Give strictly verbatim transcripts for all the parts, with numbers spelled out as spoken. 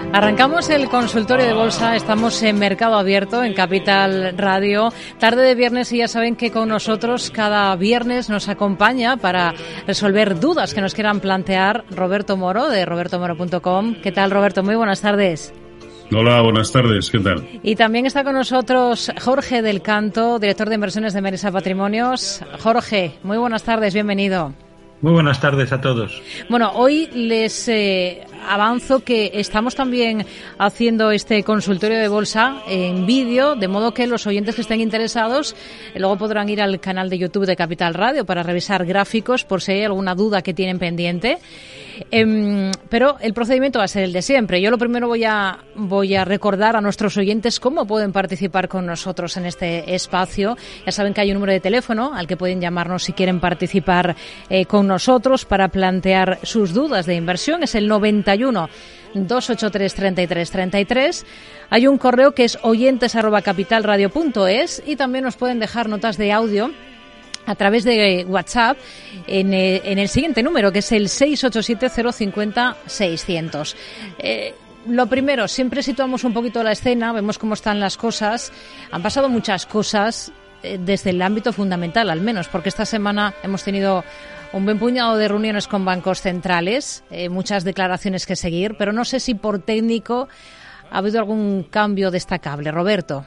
Arrancamos el consultorio de bolsa, estamos en Mercado Abierto, en Capital Radio, tarde de viernes, y ya saben que con nosotros cada viernes nos acompaña para resolver dudas que nos quieran plantear Roberto Moro, de roberto moro punto com. ¿Qué tal, Roberto? Muy buenas tardes. Hola, buenas tardes, ¿qué tal? Y también está con nosotros Jorge del Canto, director de inversiones de Merisa Patrimonios. Jorge, muy buenas tardes, bienvenido. Muy buenas tardes a todos. Bueno, hoy les eh, avanzo que estamos también haciendo este consultorio de bolsa en vídeo, de modo que los oyentes que estén interesados eh, luego podrán ir al canal de YouTube de Capital Radio para revisar gráficos por si hay alguna duda que tienen pendiente. Eh, pero el procedimiento va a ser el de siempre. Yo lo primero voy a voy a recordar a nuestros oyentes cómo pueden participar con nosotros en este espacio. Ya saben que hay un número de teléfono al que pueden llamarnos si quieren participar eh, con nosotros para plantear sus dudas de inversión. Es el noventa y uno, dos ochenta y tres, treinta y tres treinta y tres. Hay un correo que es oyentes arroba capitalradio punto es y también nos pueden dejar notas de audio a través de WhatsApp en, eh, en el siguiente número, que es el seis ocho siete, cero cinco cero, seiscientos. Eh, lo primero, siempre situamos un poquito la escena, vemos cómo están las cosas. Han pasado muchas cosas eh, desde el ámbito fundamental, al menos, porque esta semana hemos tenido un buen puñado de reuniones con bancos centrales, eh, muchas declaraciones que seguir, pero no sé si por técnico ha habido algún cambio destacable. Roberto.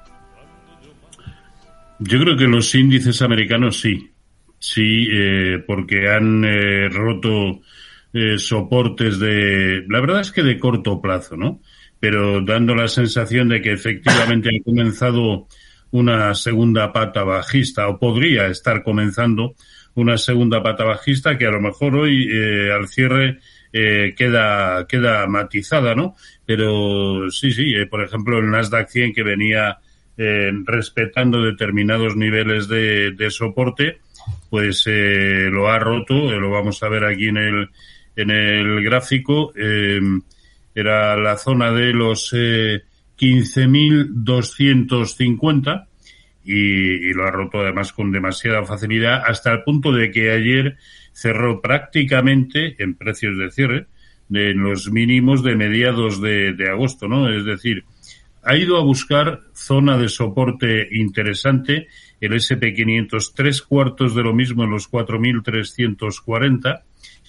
Yo creo que los índices americanos sí, sí, eh, porque han eh, roto eh, soportes de, la verdad es que de corto plazo, ¿no? Pero dando la sensación de que efectivamente ha comenzado una segunda pata bajista, o podría estar comenzando una segunda pata bajista que a lo mejor hoy eh, al cierre eh, queda queda matizada, ¿no? Pero sí, sí, eh, por ejemplo el Nasdaq cien, que venía Eh, respetando determinados niveles de, de soporte, pues eh, lo ha roto, eh, lo vamos a ver aquí en el en el gráfico, eh, era la zona de los eh, quince mil doscientos cincuenta y, y lo ha roto además con demasiada facilidad, hasta el punto de que ayer cerró prácticamente en precios de cierre de los mínimos de mediados de, de agosto, ¿no? Es decir, ha ido a buscar zona de soporte interesante, el ese and pe quinientos, tres cuartos de lo mismo en los cuatro mil trescientos cuarenta,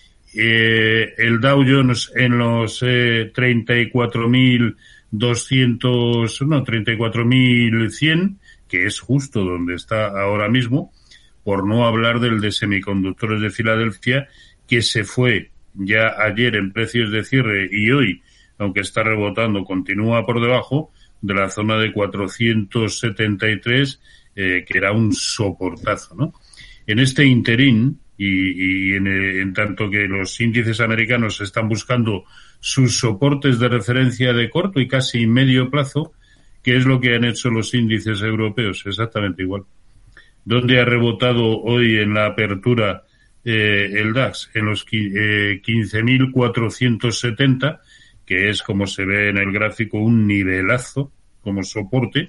eh, el Dow Jones en los eh, treinta y cuatro mil doscientos, no, treinta y cuatro mil cien, que es justo donde está ahora mismo, por no hablar del de semiconductores de Filadelfia, que se fue ya ayer en precios de cierre y hoy, aunque está rebotando, continúa por debajo de la zona de cuatrocientos setenta y tres, eh, que era un soportazo, ¿no? En este interín, y, y en, en tanto que los índices americanos están buscando sus soportes de referencia de corto y casi medio plazo, ¿qué es lo que han hecho los índices europeos? Exactamente igual. ¿Dónde ha rebotado hoy en la apertura eh, el DAX? En los eh, quince mil cuatrocientos setenta, que es, como se ve en el gráfico, un nivelazo como soporte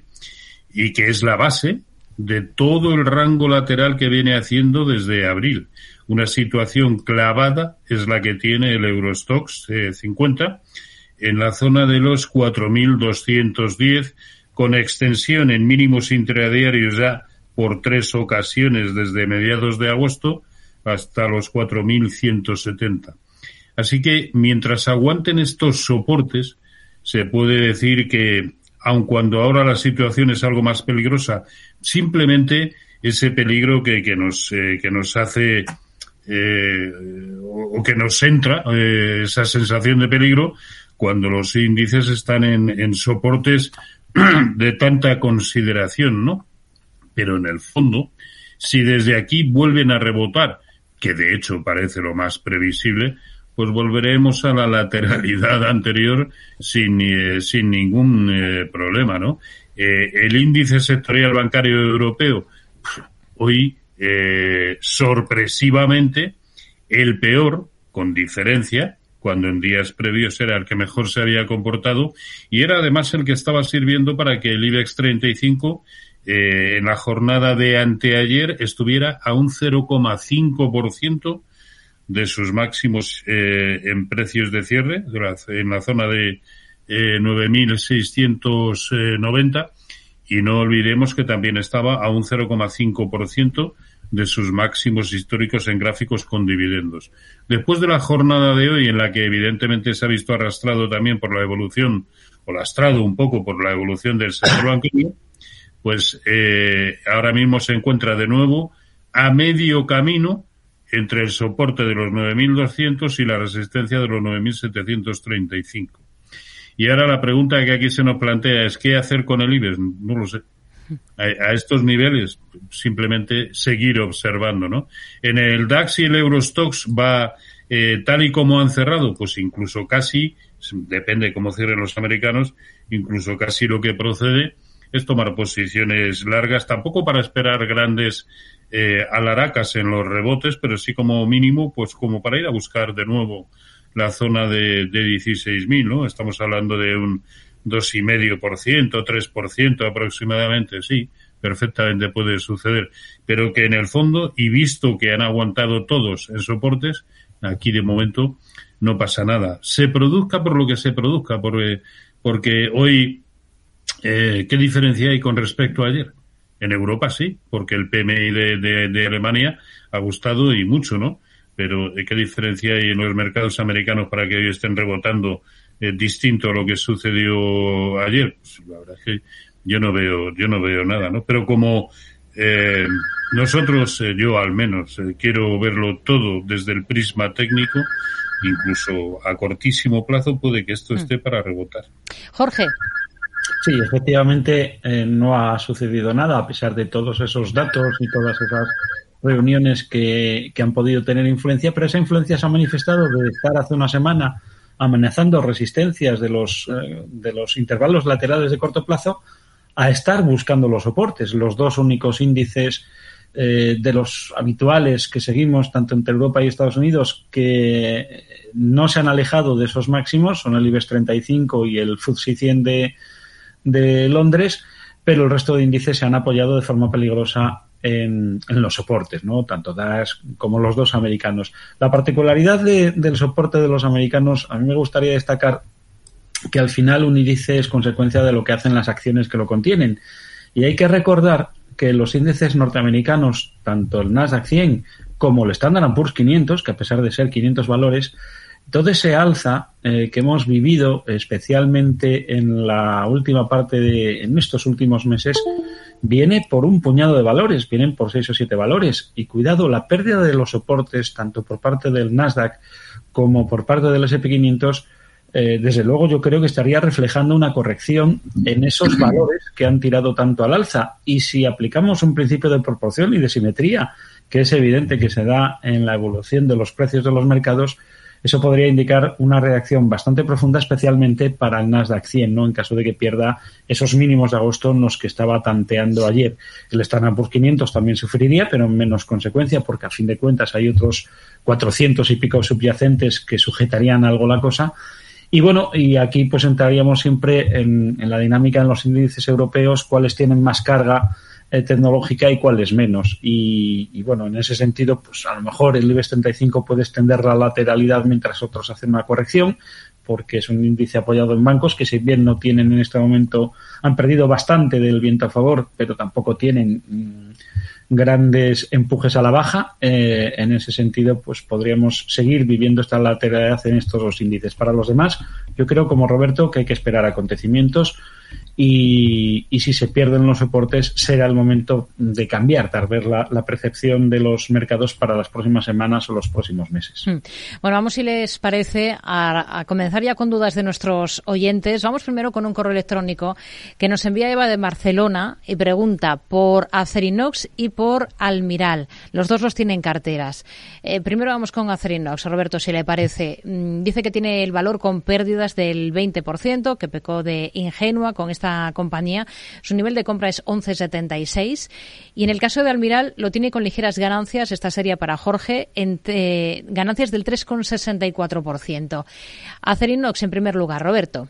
y que es la base de todo el rango lateral que viene haciendo desde abril. Una situación clavada es la que tiene el Eurostoxx eh, cincuenta en la zona de los cuatro mil doscientos diez, con extensión en mínimos intradiarios ya por tres ocasiones desde mediados de agosto hasta los cuatro mil ciento setenta. Así que mientras aguanten estos soportes, se puede decir que, aun cuando ahora la situación es algo más peligrosa, simplemente ese peligro que, que nos eh, que nos hace eh, o, o que nos entra eh, esa sensación de peligro cuando los índices están en, en soportes de tanta consideración, ¿no? Pero en el fondo, si desde aquí vuelven a rebotar, que de hecho parece lo más previsible, pues volveremos a la lateralidad anterior sin eh, sin ningún eh, problema, ¿no? Eh, el índice sectorial bancario europeo, hoy, eh, sorpresivamente, el peor, con diferencia, cuando en días previos era el que mejor se había comportado, y era además el que estaba sirviendo para que el IBEX treinta y cinco eh, en la jornada de anteayer estuviera a un cero coma cinco por ciento de sus máximos eh, en precios de cierre, de la, en la zona de, eh, nueve mil seiscientos noventa, y no olvidemos que también estaba a un cero coma cinco por ciento de sus máximos históricos en gráficos con dividendos. Después de la jornada de hoy, en la que evidentemente se ha visto arrastrado también por la evolución, o lastrado un poco por la evolución del sector bancario, pues eh, ahora mismo se encuentra de nuevo a medio camino entre el soporte de los nueve mil doscientos y la resistencia de los nueve mil setecientos treinta y cinco. Y ahora la pregunta que aquí se nos plantea es ¿qué hacer con el IBEX? No lo sé. A, a estos niveles, simplemente seguir observando, ¿no? En el DAX y el Eurostoxx va eh, tal y como han cerrado, pues incluso casi, depende cómo cierren los americanos, incluso casi lo que procede es tomar posiciones largas, tampoco para esperar grandes eh, alaracas en los rebotes, pero sí como mínimo, pues como para ir a buscar de nuevo la zona de, de dieciséis mil, ¿no? Estamos hablando de un dos coma cinco por ciento, tres por ciento aproximadamente, sí, perfectamente puede suceder, pero que en el fondo, y visto que han aguantado todos en soportes, aquí de momento no pasa nada. Se produzca por lo que se produzca, porque, porque hoy, eh, ¿qué diferencia hay con respecto a ayer? En Europa sí, porque el P M I de, de, de Alemania ha gustado y mucho, ¿no? Pero ¿qué diferencia hay en los mercados americanos para que hoy estén rebotando eh, distinto a lo que sucedió ayer? Pues la verdad es que yo no veo, yo no veo nada, ¿no? Pero como eh, nosotros, eh, yo al menos, eh, quiero verlo todo desde el prisma técnico, incluso a cortísimo plazo puede que esto esté para rebotar. Jorge. Sí, efectivamente eh, no ha sucedido nada a pesar de todos esos datos y todas esas reuniones que, que han podido tener influencia, pero esa influencia se ha manifestado de estar hace una semana amenazando resistencias de los, eh, de los intervalos laterales de corto plazo a estar buscando los soportes. Los dos únicos índices eh, de los habituales que seguimos, tanto entre Europa y Estados Unidos, que no se han alejado de esos máximos, son el IBEX treinta y cinco y el F T S E cien de, de Londres, pero el resto de índices se han apoyado de forma peligrosa En, en los soportes, ¿no? Tanto DAX como los dos americanos. La particularidad de, del soporte de los americanos, a mí me gustaría destacar que al final un índice es consecuencia de lo que hacen las acciones que lo contienen. Y hay que recordar que los índices norteamericanos, tanto el Nasdaq cien como el Standard and Poor's quinientos, que a pesar de ser quinientos valores, todo ese alza eh, que hemos vivido, especialmente en la última parte de, en estos últimos meses, viene por un puñado de valores, vienen por seis o siete valores. Y cuidado, la pérdida de los soportes, tanto por parte del Nasdaq como por parte del ese and pe quinientos, eh, desde luego yo creo que estaría reflejando una corrección en esos valores que han tirado tanto al alza. Y si aplicamos un principio de proporción y de simetría, que es evidente que se da en la evolución de los precios de los mercados, eso podría indicar una reacción bastante profunda, especialmente para el Nasdaq cien, ¿no? En caso de que pierda esos mínimos de agosto en los que estaba tanteando ayer. El Standard and Poor's quinientos también sufriría, pero en menos consecuencia, porque a fin de cuentas hay otros cuatrocientos y pico subyacentes que sujetarían algo la cosa. Y bueno, y aquí pues entraríamos siempre en, en la dinámica en los índices europeos, cuáles tienen más carga eh, tecnológica y cuáles menos. Y, y bueno, en ese sentido, pues a lo mejor el IBEX treinta y cinco puede extender la lateralidad mientras otros hacen una corrección, porque es un índice apoyado en bancos que, si bien no tienen en este momento, han perdido bastante del viento a favor, pero tampoco tienen mmm, grandes empujes a la baja. Eh, en ese sentido, pues podríamos seguir viviendo esta lateralidad en estos dos índices. Para los demás, yo creo, como Roberto, que hay que esperar acontecimientos y, y si se pierden los soportes será el momento de cambiar, tal vez la, la percepción de los mercados para las próximas semanas o los próximos meses. Bueno, vamos, si les parece, a, a comenzar ya con dudas de nuestros oyentes. Vamos primero con un correo electrónico que nos envía Eva de Barcelona y pregunta por Acerinox y por Almiral. Los dos los tienen carteras. Eh, primero vamos con Acerinox, Roberto, si le parece. Dice que tiene el valor con pérdidas del veinte por ciento, que pecó de ingenua con esta compañía. Su nivel de compra es once setenta y seis y en el caso de Almiral lo tiene con ligeras ganancias. Esta sería para Jorge, entre ganancias del tres coma sesenta y cuatro por ciento. Acerinox en primer lugar, Roberto.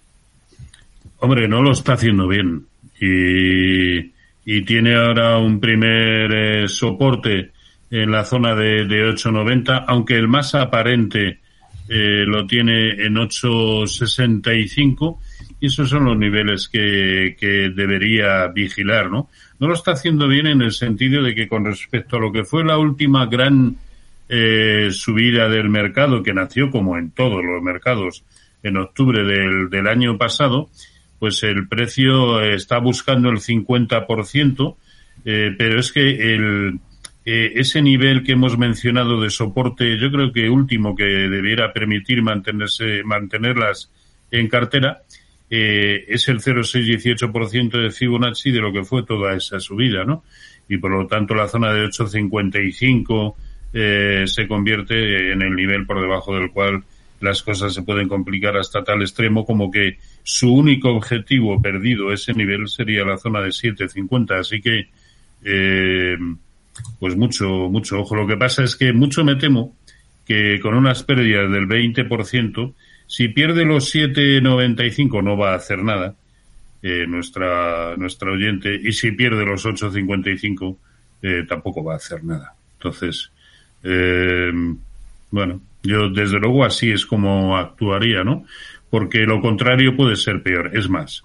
Hombre, no lo está haciendo bien y, y tiene ahora un primer eh, soporte en la zona de, de ocho noventa, aunque el más aparente eh, lo tiene en ocho sesenta y cinco y esos son los niveles que, que debería vigilar, ¿no? No lo está haciendo bien en el sentido de que con respecto a lo que fue la última gran eh, subida del mercado, que nació como en todos los mercados en octubre del, del año pasado, pues el precio está buscando el cincuenta por ciento, eh, pero es que el eh, ese nivel que hemos mencionado de soporte, yo creo que último que debiera permitir mantenerse mantenerlas en cartera, eh, es el cero coma seiscientos dieciocho por ciento de Fibonacci de lo que fue toda esa subida, ¿no? Y por lo tanto la zona de ocho cincuenta y cinco eh, se convierte en el nivel por debajo del cual las cosas se pueden complicar hasta tal extremo como que su único objetivo perdido, ese nivel, sería la zona de siete cincuenta. Así que, eh, pues mucho, mucho ojo. Lo que pasa es que mucho me temo que con unas pérdidas del veinte por ciento, si pierde los siete noventa y cinco no va a hacer nada, eh, nuestra, nuestra oyente, y si pierde los ocho cincuenta y cinco eh, tampoco va a hacer nada. Entonces, eh, bueno, yo desde luego así es como actuaría, ¿no? Porque lo contrario puede ser peor. Es más,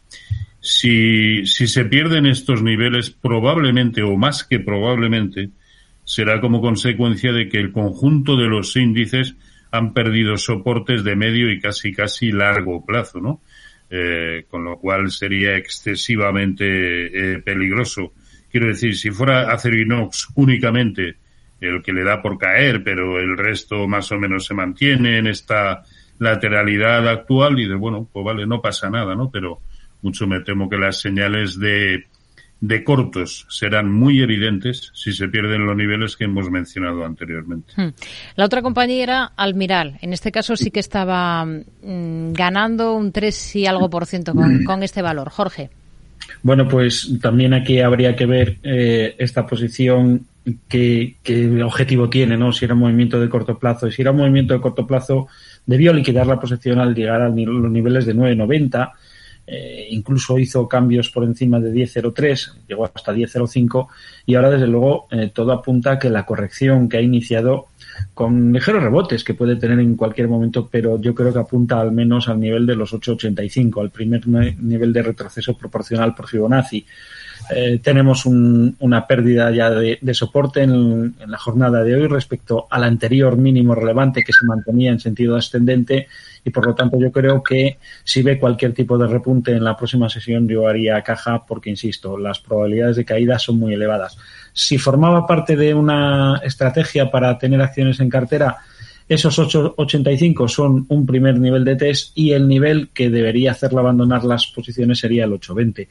si, si se pierden estos niveles, probablemente, o más que probablemente, será como consecuencia de que el conjunto de los índices han perdido soportes de medio y casi casi largo plazo, ¿no? Eh, con lo cual sería excesivamente eh, peligroso. Quiero decir, si fuera Acerinox únicamente el que le da por caer, pero el resto más o menos se mantiene en esta lateralidad actual, y de bueno, pues vale, no pasa nada, ¿no? Pero mucho me temo que las señales de de cortos serán muy evidentes si se pierden los niveles que hemos mencionado anteriormente. La otra compañía era Almiral. En este caso sí que estaba mmm, ganando un tres y algo por ciento con, con este valor. Jorge. Bueno, pues también aquí habría que ver eh, esta posición, qué, qué objetivo tiene, ¿no? Si era un movimiento de corto plazo. Y si era un movimiento de corto plazo, debió liquidar la posición al llegar a los niveles de nueve noventa. Eh, incluso hizo cambios por encima de diez cero tres, llegó hasta diez cero cinco, y ahora desde luego eh, todo apunta a que la corrección que ha iniciado, con ligeros rebotes que puede tener en cualquier momento, pero yo creo que apunta al menos al nivel de los ocho ochenta y cinco, al primer nivel de retroceso proporcional por Fibonacci. Eh, tenemos un, una pérdida ya de, de soporte en, en la jornada de hoy respecto al anterior mínimo relevante que se mantenía en sentido ascendente, y por lo tanto yo creo que si ve cualquier tipo de repunte en la próxima sesión yo haría caja, porque insisto, las probabilidades de caída son muy elevadas. Si formaba parte de una estrategia para tener acciones en cartera, esos ocho ochenta y cinco son un primer nivel de test, y el nivel que debería hacerle abandonar las posiciones sería el ocho veinte.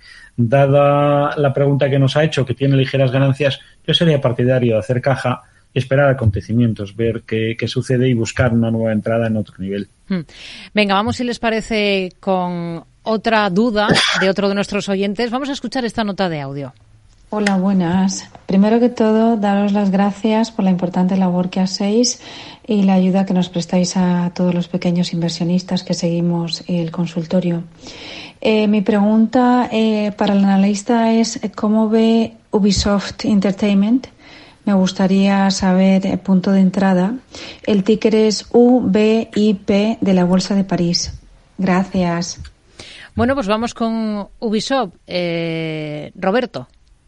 Dada la pregunta que nos ha hecho, que tiene ligeras ganancias, yo sería partidario de hacer caja y esperar acontecimientos, ver qué, qué sucede y buscar una nueva entrada en otro nivel. Venga, vamos, si les parece, con otra duda de otro de nuestros oyentes. Vamos a escuchar esta nota de audio. Hola, buenas. Primero que todo, daros las gracias por la importante labor que hacéis y la ayuda que nos prestáis a todos los pequeños inversionistas que seguimos el consultorio. Eh, mi pregunta eh, para el analista es ¿cómo ve Ubisoft Entertainment? Me gustaría saber el punto de entrada. El ticker es U B I P de la Bolsa de París. Gracias. Bueno, pues vamos con Ubisoft. Eh, Roberto.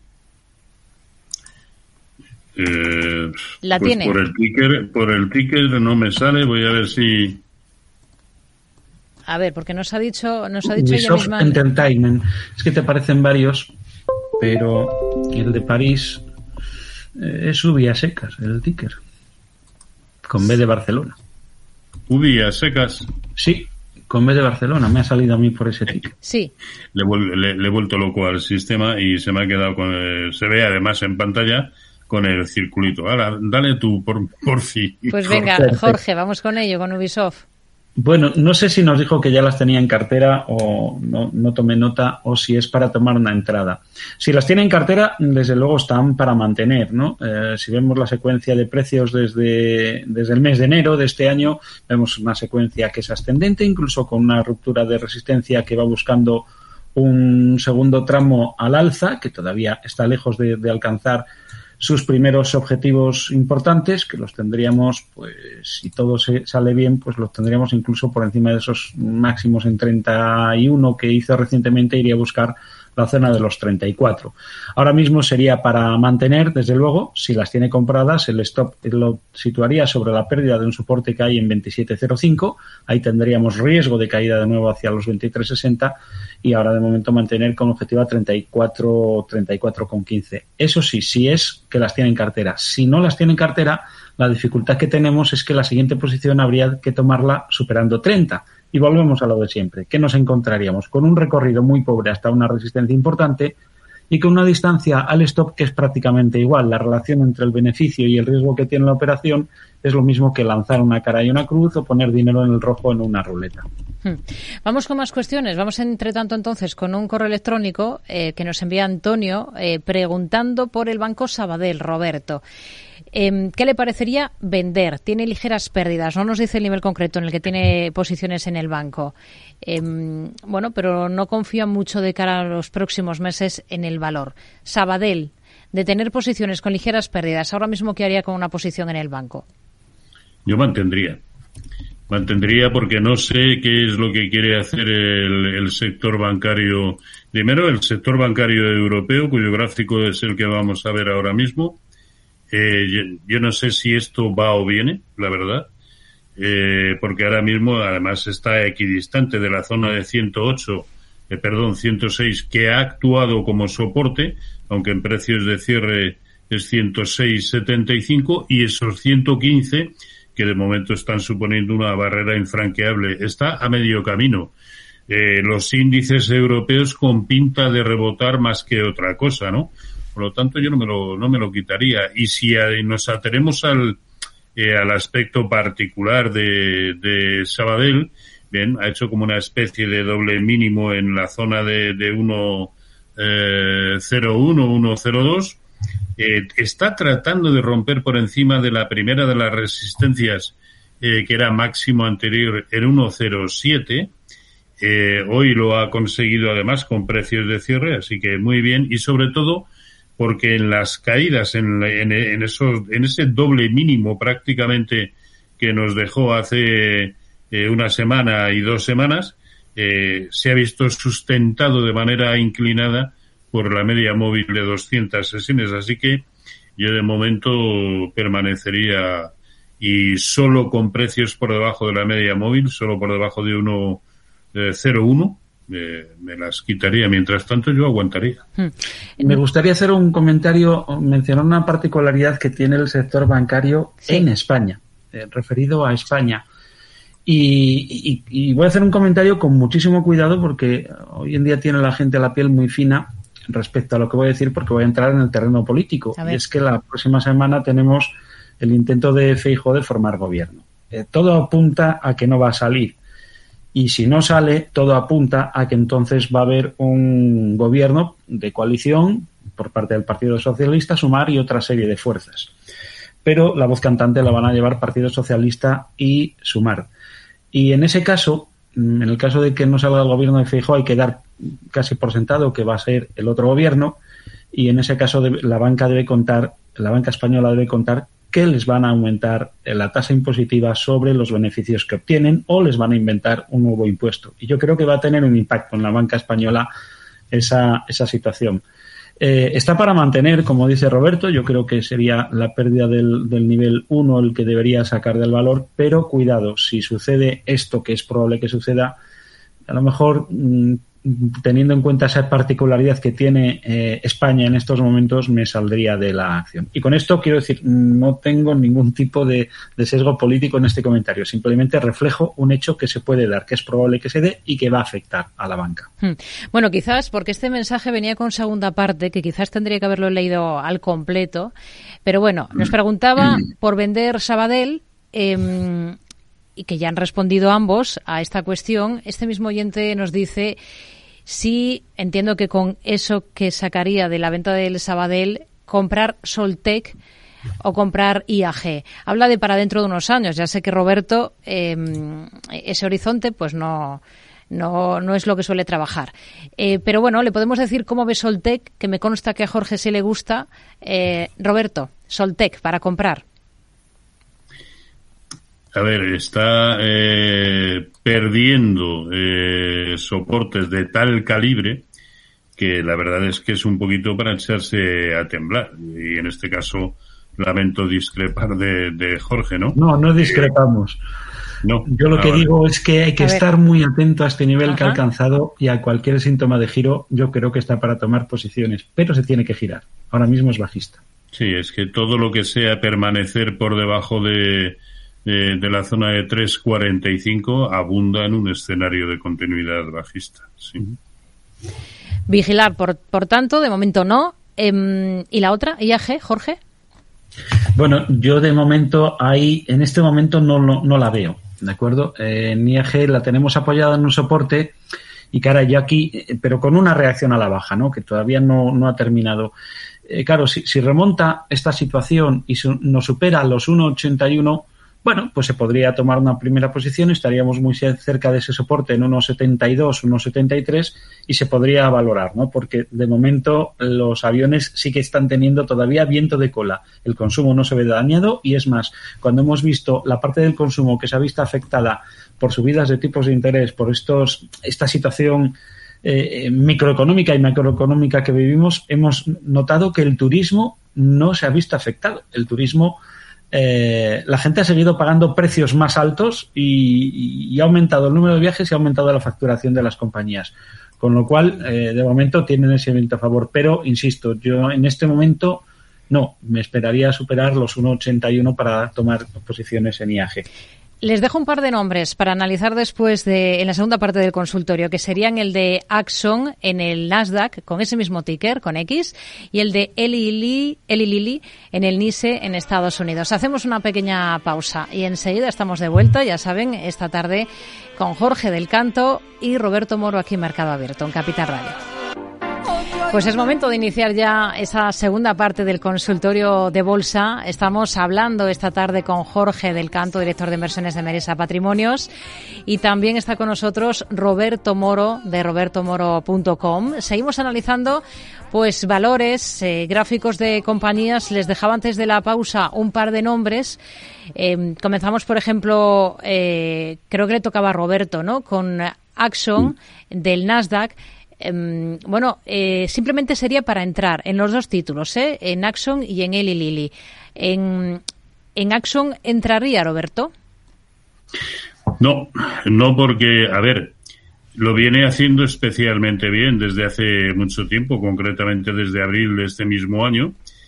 Eh, La pues tiene. Por el ticker, por el ticker no me sale. Voy a ver si. A ver, porque nos ha dicho, nos ha dicho Ubisoft ella misma. Entertainment. Es que te parecen varios, pero el de París eh, es Ubi a secas, el ticker, con B de Barcelona. Ubi a secas. Sí, con B de Barcelona. Me ha salido a mí por ese ticker. Sí. Le, le, le he vuelto loco al sistema y se me ha quedado con. El, se ve además en pantalla con el circulito. Ahora, dale tú, por, por fin. Pues venga, Jorge, vamos con ello, con Ubisoft. Bueno, no sé si nos dijo que ya las tenía en cartera o no, no tomé nota, o si es para tomar una entrada. Si las tiene en cartera, desde luego están para mantener, ¿no? Eh, si vemos la secuencia de precios desde, desde el mes de enero de este año, vemos una secuencia que es ascendente, incluso con una ruptura de resistencia que va buscando un segundo tramo al alza, que todavía está lejos de, de alcanzar sus primeros objetivos importantes, que los tendríamos, pues si todo se sale bien, pues los tendríamos incluso por encima de esos máximos en treinta y uno que hizo recientemente, iría a buscar la zona de los treinta y cuatro. Ahora mismo sería para mantener, desde luego, si las tiene compradas, el stop lo situaría sobre la pérdida de un soporte que hay en veintisiete cero cinco, ahí tendríamos riesgo de caída de nuevo hacia los veintitrés sesenta y ahora de momento mantener como objetivo a treinta y cuatro, treinta y cuatro con quince. Eso sí, si es que las tiene en cartera. Si no las tiene en cartera, la dificultad que tenemos es que la siguiente posición habría que tomarla superando treinta. Y volvemos a lo de siempre. ¿Qué nos encontraríamos? Con un recorrido muy pobre hasta una resistencia importante y con una distancia al stop que es prácticamente igual. La relación entre el beneficio y el riesgo que tiene la operación es lo mismo que lanzar una cara y una cruz o poner dinero en el rojo en una ruleta. Hmm. Vamos con más cuestiones. Vamos, entre tanto, entonces, con un correo electrónico eh, que nos envía Antonio eh, preguntando por el Banco Sabadell, Roberto. Eh, ¿Qué le parecería vender? Tiene ligeras pérdidas, no nos dice el nivel concreto en el que tiene posiciones en el banco. Eh, bueno, pero no confía mucho de cara a los próximos meses en el valor. Sabadell, de tener posiciones con ligeras pérdidas, ¿ahora mismo qué haría con una posición en el banco? Yo mantendría. Mantendría porque no sé qué es lo que quiere hacer el, el sector bancario. Primero, el sector bancario europeo, cuyo gráfico es el que vamos a ver ahora mismo. Eh, yo, yo no sé si esto va o viene, la verdad, eh, porque ahora mismo además está equidistante de la zona de ciento ocho, eh, perdón, ciento seis, que ha actuado como soporte, aunque en precios de cierre es ciento seis setenta y cinco, y esos ciento quince, que de momento están suponiendo una barrera infranqueable, está a medio camino. Eh, los índices europeos con pinta de rebotar más que otra cosa, ¿no? Por lo tanto, yo no me lo, no me lo quitaría. Y si nos atenemos al, eh, al aspecto particular de, de Sabadell, bien, ha hecho como una especie de doble mínimo en la zona de, de uno cero uno, uno cero dos. Eh, está tratando de romper por encima de la primera de las resistencias, eh, que era máximo anterior en uno cero siete. Eh, hoy lo ha conseguido además con precios de cierre, así que muy bien. Y sobre todo, porque en las caídas, en, en, en, esos, en ese doble mínimo prácticamente que nos dejó hace eh, una semana y dos semanas, eh, se ha visto sustentado de manera inclinada por la media móvil de doscientas sesiones. Así que yo de momento permanecería, y solo con precios por debajo de la media móvil, solo por debajo de uno cero uno, Eh, me las quitaría. Mientras tanto, yo aguantaría. Me gustaría hacer un comentario, mencionar una particularidad que tiene el sector bancario sí. en España, eh, referido a España. Y, y, y voy a hacer un comentario con muchísimo cuidado porque hoy en día tiene la gente la piel muy fina respecto a lo que voy a decir, porque voy a entrar en el terreno político. Y es que la próxima semana tenemos el intento de Feijóo de formar gobierno. Eh, todo apunta a que no va a salir. Y si no sale, todo apunta a que entonces va a haber un gobierno de coalición por parte del Partido Socialista, Sumar y otra serie de fuerzas. Pero la voz cantante la van a llevar Partido Socialista y Sumar. Y en ese caso, en el caso de que no salga el gobierno de Feijóo, hay que dar casi por sentado que va a ser el otro gobierno. Y en ese caso la banca debe contar, la banca española debe contar que les van a aumentar la tasa impositiva sobre los beneficios que obtienen o les van a inventar un nuevo impuesto. Y yo creo que va a tener un impacto en la banca española esa, esa situación. Eh, está para mantener, como dice Roberto, yo creo que sería la pérdida del, del nivel uno el que debería sacar del valor, pero cuidado, si sucede esto que es probable que suceda, a lo mejor mmm, teniendo en cuenta esa particularidad que tiene eh, España en estos momentos, me saldría de la acción. Y con esto quiero decir, no tengo ningún tipo de, de sesgo político en este comentario, simplemente reflejo un hecho que se puede dar, que es probable que se dé y que va a afectar a la banca. Bueno, quizás porque este mensaje venía con segunda parte, que quizás tendría que haberlo leído al completo, pero bueno, nos preguntaba por vender Sabadell, eh, y que ya han respondido ambos a esta cuestión. Este mismo oyente nos dice si entiendo que con eso que sacaría de la venta del Sabadell, comprar Soltec o comprar I A G. Habla de para dentro de unos años. Ya sé que Roberto, eh, ese horizonte, pues no, no, no es lo que suele trabajar. Eh, pero bueno, le podemos decir cómo ve Soltec, que me consta que a Jorge sí le gusta. Eh, Roberto, Soltec, para comprar. A ver, está eh, perdiendo eh, soportes de tal calibre que la verdad es que es un poquito para echarse a temblar. Y en este caso lamento discrepar de, de Jorge, ¿no? No, no discrepamos. No. Yo lo ah, que vale. digo es que hay que estar muy atento a este nivel Ajá. que ha alcanzado y a cualquier síntoma de giro. Yo creo que está para tomar posiciones, pero se tiene que girar. Ahora mismo es bajista. Sí, es que todo lo que sea permanecer por debajo de, de, de la zona de tres cuarenta y cinco abunda en un escenario de continuidad bajista. Sí. Vigilar, por, por tanto, de momento no. Eh, ¿Y la otra? ¿I A G, Jorge? Bueno, yo de momento ahí, en este momento no, no, no la veo, ¿de acuerdo? Eh, en I A G la tenemos apoyada en un soporte y cara, yo aquí, eh, pero con una reacción a la baja, ¿no? Que todavía no, no ha terminado. Eh, claro, si, si remonta esta situación y su, nos supera los uno ochenta y uno, bueno, pues se podría tomar una primera posición, estaríamos muy cerca de ese soporte en uno setenta y dos, uno setenta y tres y se podría valorar, ¿no? Porque de momento los aviones sí que están teniendo todavía viento de cola. El consumo no se ve dañado y es más, cuando hemos visto la parte del consumo que se ha visto afectada por subidas de tipos de interés, por estos esta situación eh, microeconómica y macroeconómica que vivimos, hemos notado que el turismo no se ha visto afectado. El turismo Eh, la gente ha seguido pagando precios más altos y, y ha aumentado el número de viajes y ha aumentado la facturación de las compañías. Con lo cual, eh, de momento, tienen ese viento a favor. Pero, insisto, yo en este momento no, me esperaría superar los uno ochenta y uno para tomar posiciones en I A G. Les dejo un par de nombres para analizar después de, en la segunda parte del consultorio, que serían el de Axon en el Nasdaq, con ese mismo ticker, con X, y el de Eli Lilly, Eli Lilly en el NYSE en Estados Unidos. Hacemos una pequeña pausa y enseguida estamos de vuelta, ya saben, esta tarde con Jorge del Canto y Roberto Moro aquí en Mercado Abierto, en Capital Radio. Pues es momento de iniciar ya esa segunda parte del consultorio de bolsa. Estamos hablando esta tarde con Jorge del Canto, director de inversiones de Meresa Patrimonios, y también está con nosotros Roberto Moro de roberto moro punto com. Seguimos analizando pues valores, eh, gráficos de compañías. Les dejaba antes de la pausa un par de nombres. Eh, comenzamos, por ejemplo, eh, creo que le tocaba a Roberto, ¿no? Con Axon del Nasdaq. Um, bueno, eh, simplemente sería para entrar en los dos títulos, ¿eh? En Axon y en Eli Lilly. En, en Axon entraría, Roberto. No, no porque, a ver, lo viene haciendo especialmente bien desde hace mucho tiempo, concretamente desde abril de este mismo año,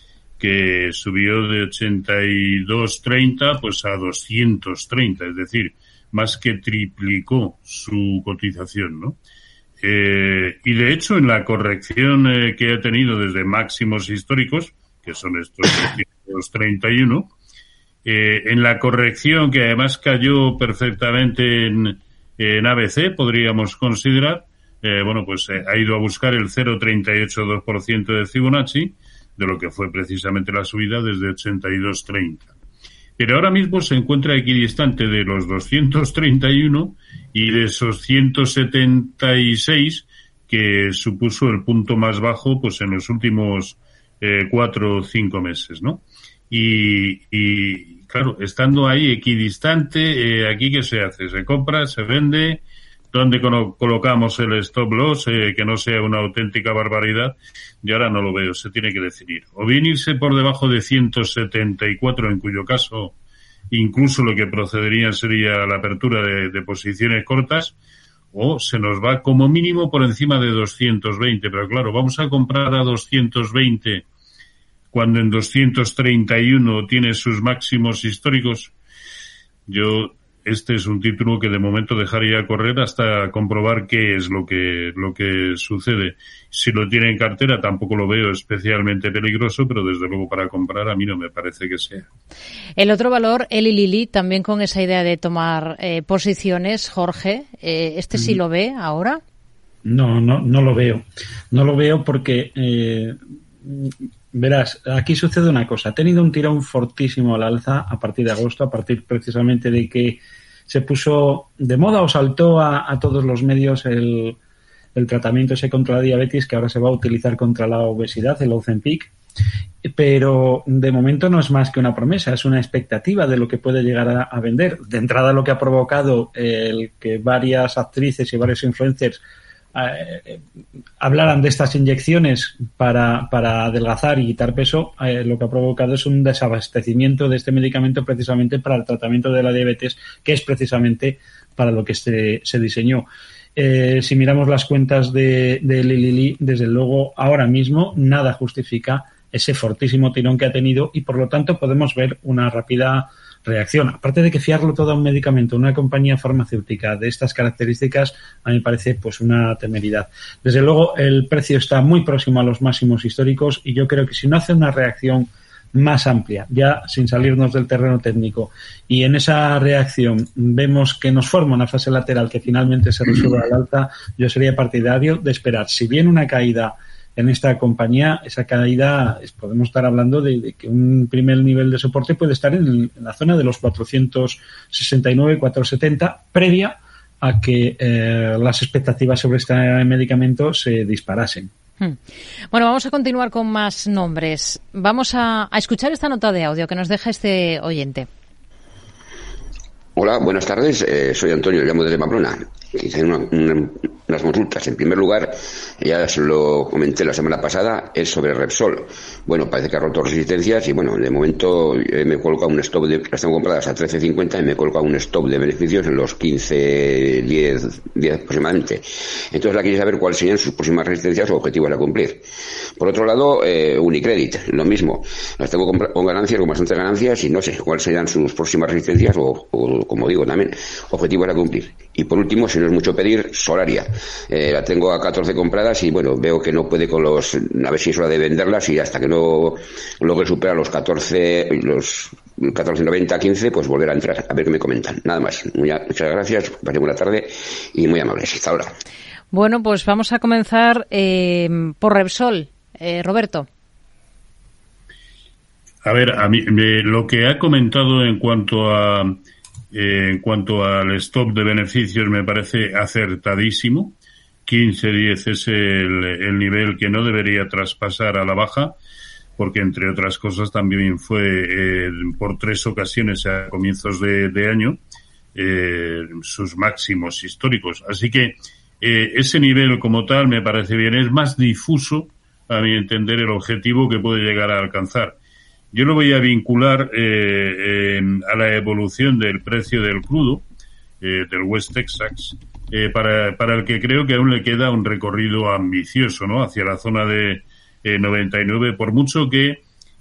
que subió de ochenta y dos treinta pues a doscientos treinta, es decir, más que triplicó su cotización, ¿no? Eh, y de hecho en la corrección eh, que ha tenido desde máximos históricos, que son estos doscientos treinta y uno, eh, en la corrección que además cayó perfectamente en, en A B C, podríamos considerar, eh, bueno, pues eh, ha ido a buscar el cero coma treinta y ocho dos por ciento de Fibonacci, de lo que fue precisamente la subida desde ochenta y dos treinta. Pero ahora mismo se encuentra equidistante de los doscientos treinta y uno y de esos ciento setenta y seis que supuso el punto más bajo pues en los últimos eh, cuatro o cinco meses, ¿no? Y, y claro, estando ahí equidistante, eh, aquí ¿qué se hace? Se compra, se vende. ¿Dónde colocamos el stop loss? Eh, que no sea una auténtica barbaridad. Y ahora no lo veo, se tiene que decidir. O bien irse por debajo de ciento setenta y cuatro, en cuyo caso incluso lo que procedería sería la apertura de, de posiciones cortas, o se nos va como mínimo por encima de doscientos veinte. Pero claro, vamos a comprar a doscientos veinte cuando en doscientos treinta y uno tiene sus máximos históricos. Yo... Este es un título que de momento dejaría correr hasta comprobar qué es lo que lo que sucede. Si lo tiene en cartera tampoco lo veo especialmente peligroso, pero desde luego para comprar a mí no me parece que sea. El otro valor, Eli Lilly, también con esa idea de tomar eh, posiciones, Jorge, eh, ¿este sí lo ve ahora? No, no, no lo veo. No lo veo porque... Eh, verás, aquí sucede una cosa. Ha tenido un tirón fortísimo al alza a partir de agosto, a partir precisamente de que se puso de moda o saltó a, a todos los medios el, el tratamiento ese contra la diabetes que ahora se va a utilizar contra la obesidad, el Ozempic, pero de momento no es más que una promesa, es una expectativa de lo que puede llegar a, a vender. De entrada, lo que ha provocado el que varias actrices y varios influencers eh, hablaran de estas inyecciones para, para adelgazar y quitar peso, eh, lo que ha provocado es un desabastecimiento de este medicamento precisamente para el tratamiento de la diabetes, que es precisamente para lo que se, se diseñó. Eh, si miramos las cuentas de, de Eli Lilly, desde luego ahora mismo nada justifica ese fortísimo tirón que ha tenido y por lo tanto podemos ver una rápida reacción. Aparte de que fiarlo todo a un medicamento, una compañía farmacéutica de estas características, a mí me parece pues una temeridad. Desde luego el precio está muy próximo a los máximos históricos y yo creo que si no hace una reacción más amplia, ya sin salirnos del terreno técnico, y en esa reacción vemos que nos forma una fase lateral que finalmente se resuelve al alta, yo sería partidario de esperar. Si bien una caída en esta compañía, esa caída, podemos estar hablando de, de que un primer nivel de soporte puede estar en, el, en la zona de los cuatrocientos sesenta y nueve, cuatrocientos setenta, previa a que eh, las expectativas sobre este medicamento se disparasen. Bueno, vamos a continuar con más nombres. Vamos a, a escuchar esta nota de audio que nos deja este oyente. Hola, buenas tardes. Eh, soy Antonio, llamo desde Pamplona. Hice una, una, unas consultas. En primer lugar, ya se lo comenté la semana pasada, es sobre Repsol. Bueno, parece que ha roto resistencias y bueno, de momento eh, me coloca un stop, de, las tengo compradas a trece cincuenta y me coloca un stop de beneficios en los quince, diez, diez aproximadamente. Entonces la quería saber cuáles serían sus próximas resistencias o objetivos a cumplir. Por otro lado, eh, Unicredit, lo mismo. Las tengo con ganancias, con bastantes ganancias y no sé cuáles serían sus próximas resistencias o, o como digo también, objetivos a cumplir. Y por último, si no es mucho pedir, Solaria. Eh, la tengo a catorce compradas y bueno, veo que no puede con los, a ver si es hora de venderlas y hasta que no logre superar los catorce, los catorce noventa, quince, pues volver a entrar, a ver qué me comentan. Nada más. Muy, muchas gracias, pasen buena tarde y muy amables. Hasta ahora. Bueno, pues vamos a comenzar eh, por Repsol. Eh, Roberto. A ver, a mí me, lo que ha comentado en cuanto a eh, en cuanto al stop de beneficios me parece acertadísimo. quince diez es el, el nivel que no debería traspasar a la baja, porque entre otras cosas también fue eh, por tres ocasiones a comienzos de, de año eh, sus máximos históricos. Así que eh, ese nivel como tal me parece bien. Es más difuso, a mi entender, el objetivo que puede llegar a alcanzar. Yo lo voy a vincular eh, eh, a la evolución del precio del crudo, eh, del West Texas, eh, para, para el que creo que aún le queda un recorrido ambicioso, ¿no? Hacia la zona de eh, noventa y nueve, por mucho que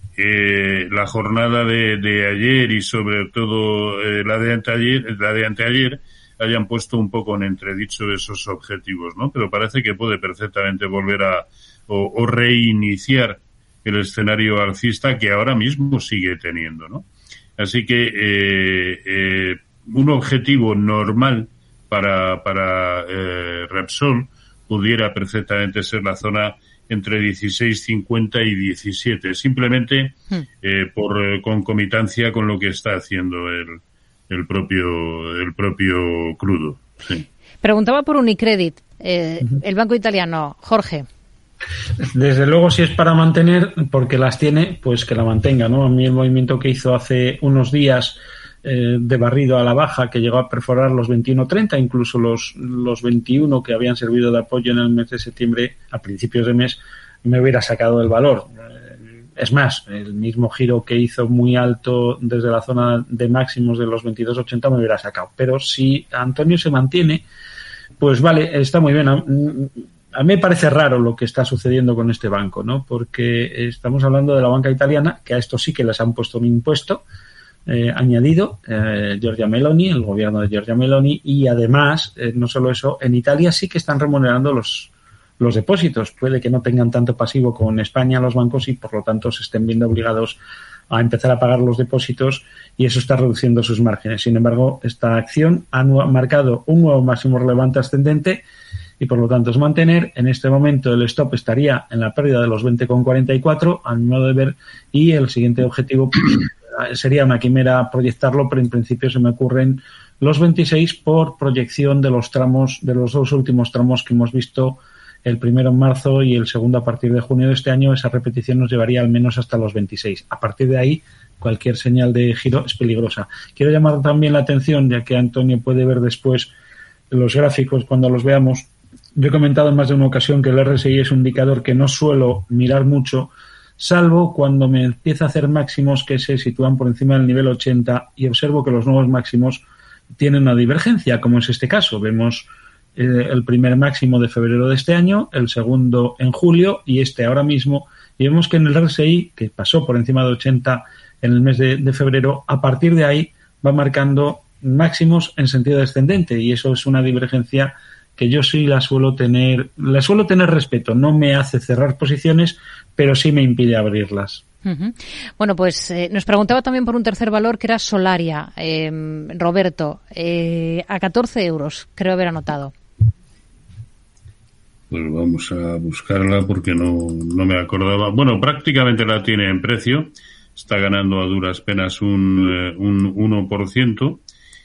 eh, la jornada de, de ayer y sobre todo eh, la de anteayer, la de anteayer hayan puesto un poco en entredicho esos objetivos, ¿no? Pero parece que puede perfectamente volver a o, o reiniciar el escenario alcista que ahora mismo sigue teniendo, ¿no? Así que eh, eh, un objetivo normal para para eh, Repsol pudiera perfectamente ser la zona entre dieciséis cincuenta y diecisiete, simplemente eh, por eh, concomitancia con lo que está haciendo el el propio el propio crudo. Sí. Preguntaba por Unicredit, eh, uh-huh. el banco italiano. Jorge. Desde luego, si es para mantener, porque las tiene, pues que la mantenga, ¿no? A mí el movimiento que hizo hace unos días eh, de barrido a la baja, que llegó a perforar los veintiuno treinta, incluso los, los veintiuno que habían servido de apoyo en el mes de septiembre, a principios de mes, me hubiera sacado del valor. Es más, el mismo giro que hizo muy alto desde la zona de máximos de los veintidós ochenta me hubiera sacado. Pero si Antonio se mantiene, pues vale, está muy bien. A mí me parece raro lo que está sucediendo con este banco, ¿no? Porque estamos hablando de la banca italiana, que a esto sí que les han puesto un impuesto eh, añadido, eh, Giorgia Meloni, el gobierno de Giorgia Meloni, y además, eh, no solo eso, en Italia sí que están remunerando los los depósitos. Puede que no tengan tanto pasivo como en España los bancos y por lo tanto se estén viendo obligados a empezar a pagar los depósitos y eso está reduciendo sus márgenes. Sin embargo, esta acción ha marcado un nuevo máximo relevante ascendente y por lo tanto es mantener. En este momento el stop estaría en la pérdida de los veinte con cuarenta y cuatro a mi modo de ver, y el siguiente objetivo pues, sería una quimera proyectarlo, pero en principio se me ocurren los veintiséis por proyección de los tramos, de los dos últimos tramos que hemos visto, el primero en marzo y el segundo a partir de junio de este año. Esa repetición nos llevaría al menos hasta los veintiséis. A partir de ahí, cualquier señal de giro es peligrosa. Quiero llamar también la atención, ya que Antonio puede ver después los gráficos cuando los veamos. Yo he comentado en más de una ocasión que el R S I es un indicador que no suelo mirar mucho, salvo cuando me empieza a hacer máximos que se sitúan por encima del nivel ochenta y observo que los nuevos máximos tienen una divergencia, como es este caso. Vemos eh, el primer máximo de febrero de este año, el segundo en julio y este ahora mismo, y vemos que en el R S I, que pasó por encima de ochenta en el mes de, de febrero, a partir de ahí va marcando máximos en sentido descendente, y eso es una divergencia que yo sí la suelo tener, la suelo tener respeto. No me hace cerrar posiciones, pero sí me impide abrirlas. Uh-huh. Bueno, pues eh, nos preguntaba también por un tercer valor que era Solaria, eh, Roberto, eh, a catorce euros, creo haber anotado. Pues vamos a buscarla porque no, no me acordaba. Bueno, prácticamente la tiene en precio, está ganando a duras penas un, eh, un uno por ciento,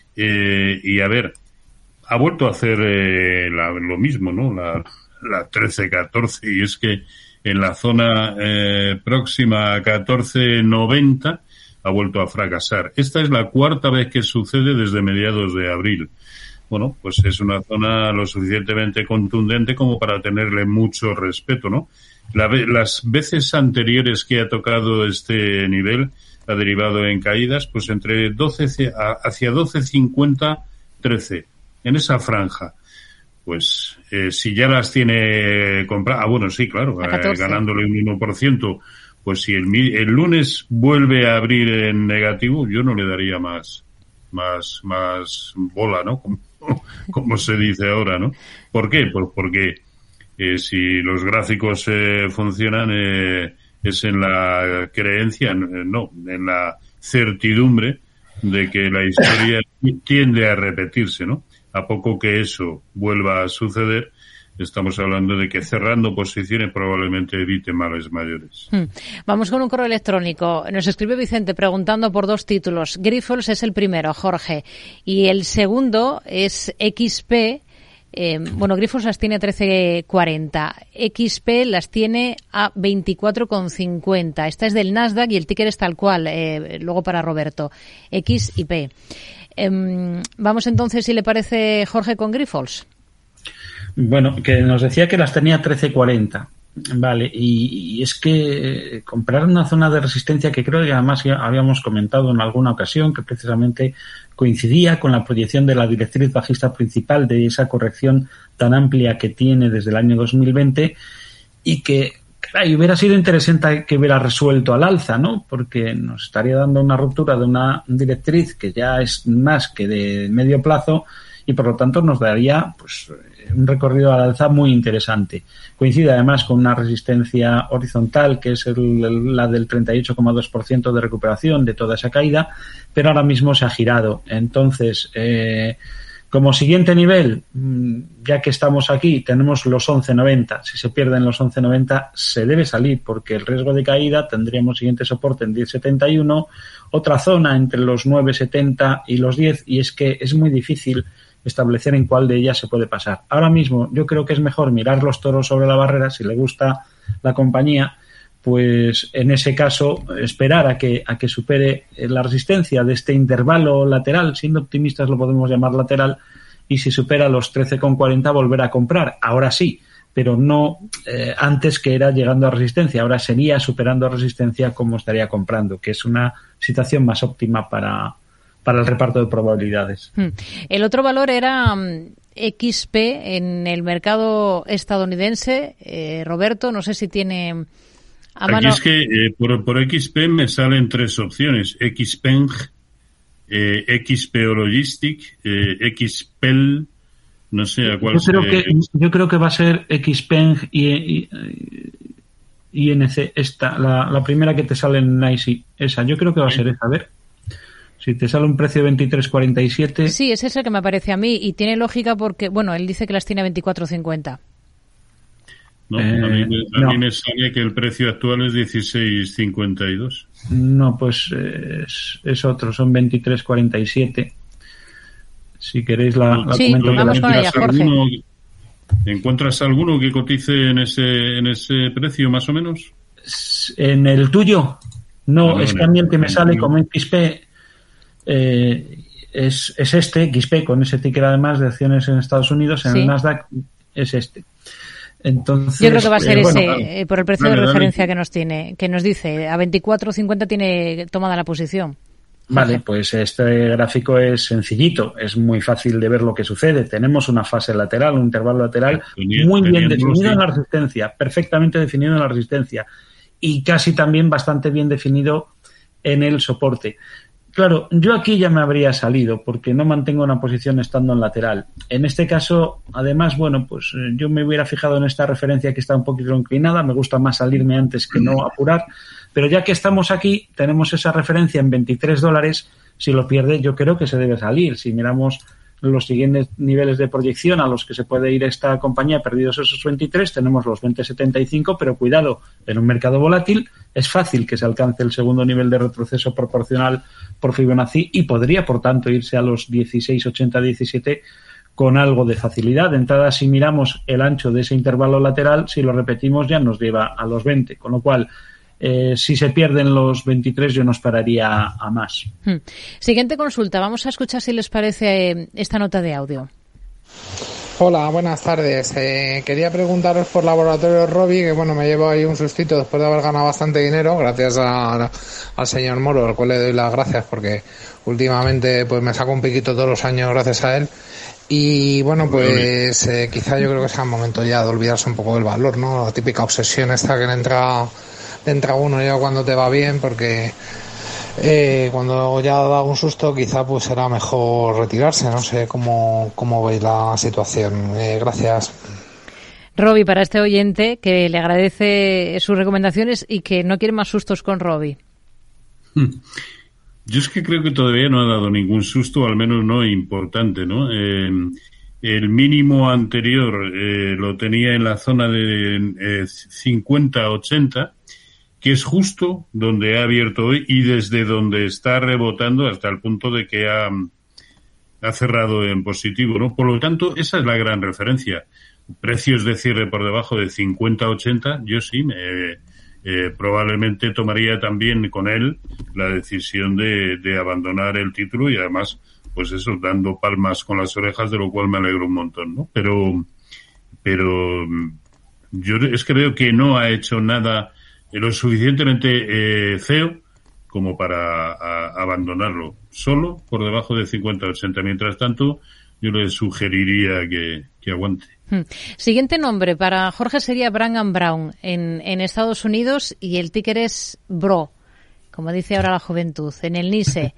eh, y a ver, ha vuelto a hacer eh, la, lo mismo, ¿no? La, la trece catorce, y es que en la zona eh, próxima a catorce noventa ha vuelto a fracasar. Esta es la cuarta vez que sucede desde mediados de abril. Bueno, pues es una zona lo suficientemente contundente como para tenerle mucho respeto, ¿no? La, las veces anteriores que ha tocado este nivel ha derivado en caídas, pues entre doce hacia doce cincuenta, trece, en esa franja. Pues eh, si ya las tiene compradas, ah, bueno, sí, claro, eh, ganándole un uno por ciento, pues si el, el lunes vuelve a abrir en negativo, yo no le daría más más más bola, ¿no? Como, como se dice ahora, ¿no? ¿Por qué? Pues porque eh, si los gráficos eh, funcionan, eh, es en la creencia, no, en la certidumbre de que la historia tiende a repetirse, ¿no? A poco que eso vuelva a suceder, estamos hablando de que cerrando posiciones probablemente evite males mayores. Hmm. Vamos con un correo electrónico. Nos escribe Vicente preguntando por dos títulos. Grifols es el primero, Jorge, y el segundo es X P. Eh, bueno, Grifols las tiene a trece cuarenta. X P las tiene a veinticuatro cincuenta. Esta es del Nasdaq y el ticker es tal cual. Eh, luego para Roberto. X y P. Eh, vamos entonces, si le parece, Jorge, con Grifols. Bueno, que nos decía que las tenía a trece cuarenta. Vale, y, y es que comprar una zona de resistencia que creo que además ya habíamos comentado en alguna ocasión, que precisamente coincidía con la proyección de la directriz bajista principal de esa corrección tan amplia que tiene desde el año dos mil veinte, y que claro, hubiera sido interesante que hubiera resuelto al alza, ¿no? Porque nos estaría dando una ruptura de una directriz que ya es más que de medio plazo, y por lo tanto nos daría pues un recorrido al alza muy interesante. Coincide además con una resistencia horizontal que es el, la del treinta y ocho coma dos por ciento de recuperación de toda esa caída, pero ahora mismo se ha girado. Entonces, eh, como siguiente nivel, ya que estamos aquí, tenemos los once noventa. Si se pierden los once noventa, se debe salir porque el riesgo de caída, tendríamos siguiente soporte en diez setenta y uno, otra zona entre los nueve setenta y los diez, y es que es muy difícil establecer en cuál de ellas se puede pasar. Ahora mismo yo creo que es mejor mirar los toros sobre la barrera, si le gusta la compañía, pues en ese caso esperar a que a que supere la resistencia de este intervalo lateral, siendo optimistas lo podemos llamar lateral, y si supera los trece con cuarenta volver a comprar, ahora sí, pero no eh, antes que era llegando a resistencia, ahora sería superando resistencia como estaría comprando, que es una situación más óptima para para el reparto de probabilidades. El otro valor era um, X P en el mercado estadounidense. Eh, Roberto, no sé si tiene a mano... Aquí es que eh, por, por X P me salen tres opciones. X P E N G, eh, X P O Logistic, eh, X P E L, no sé a cuál... Yo creo, se... que, yo creo que va a ser X P E N G y, y, y I N C, esta, la, la primera que te sale en N I C E, esa. Yo creo que va a ser esa, a ver... Si te sale un precio de veintitrés cuarenta y siete... Sí, ese es el que me aparece a mí y tiene lógica porque, bueno, él dice que las tiene a veinticuatro cincuenta. No, eh, a, mí, a no. mí me sale que el precio actual es dieciséis cincuenta y dos. No, pues es, es otro, son veintitrés cuarenta y siete. Si queréis la, la sí, comento. vamos con ella, Jorge. ¿Alguno, ¿Encuentras alguno que cotice en ese en ese precio más o menos? En el tuyo, no, no es no, que a mí el que me no, sale no. como X P eh, es, es este, X P, con ese ticket además de acciones en Estados Unidos, en sí. el Nasdaq es este. Entonces, yo creo que va a ser eh, ese, bueno, eh, por el precio dale, de referencia dale. que nos tiene, que nos dice, a veinticuatro cincuenta tiene tomada la posición. Vale, pues este gráfico es sencillito, es muy fácil de ver lo que sucede. Tenemos una fase lateral, un intervalo lateral Teniendo, muy bien definido sí. en la resistencia, perfectamente definido en la resistencia y casi también bastante bien definido en el soporte. Claro, yo aquí ya me habría salido porque no mantengo una posición estando en lateral. En este caso, además, bueno, pues yo me hubiera fijado en esta referencia que está un poquito inclinada. Me gusta más salirme antes que no apurar. Pero ya que estamos aquí, tenemos esa referencia en veintitrés dólares. Si lo pierde, yo creo que se debe salir. Si miramos los siguientes niveles de proyección a los que se puede ir esta compañía, perdidos esos veintitrés, tenemos los veinte setenta y cinco, pero cuidado, en un mercado volátil es fácil que se alcance el segundo nivel de retroceso proporcional por Fibonacci y podría, por tanto, irse a los dieciséis ochenta diecisiete con algo de facilidad. De entrada, si miramos el ancho de ese intervalo lateral, si lo repetimos ya nos lleva a los veinte, con lo cual Eh, si se pierden los veintitrés yo no esperaría a más. Hmm. Siguiente consulta, vamos a escuchar si les parece eh, esta nota de audio. Hola, buenas tardes. Eh, quería preguntaros por Laboratorio Robi, que bueno, me llevo ahí un sustito después de haber ganado bastante dinero, gracias a, al señor Moro, al cual le doy las gracias porque últimamente pues me saco un piquito todos los años gracias a él. Y bueno, pues eh, quizá yo creo que sea el momento ya de olvidarse un poco del valor, ¿no? La típica obsesión esta que le entra... entra uno ya cuando te va bien, porque eh, cuando ya da un susto quizá pues será mejor retirarse. No sé cómo, cómo veis la situación. Eh, gracias. Robi, para este oyente que le agradece sus recomendaciones y que no quiere más sustos con Robi. Yo es que creo que todavía no ha dado ningún susto, al menos no importante, ¿no? Eh, el mínimo anterior eh, lo tenía en la zona de eh, cincuenta ochenta, que es justo donde ha abierto hoy y desde donde está rebotando hasta el punto de que ha, ha cerrado en positivo, ¿no? Por lo tanto, esa es la gran referencia. Precios de cierre por debajo de cincuenta ochenta, yo sí, me, eh, probablemente tomaría también con él la decisión de, de abandonar el título y además, pues eso, dando palmas con las orejas, de lo cual me alegro un montón, ¿no? Pero, pero yo es que veo que no ha hecho nada lo suficientemente eh, feo como para a, abandonarlo solo por debajo de cincuenta ochenta. Mientras tanto, yo le sugeriría que, que aguante. Hmm. Siguiente nombre para Jorge sería Brigham Brown en, en Estados Unidos y el ticker es B R O, como dice ahora la juventud, en el NISE.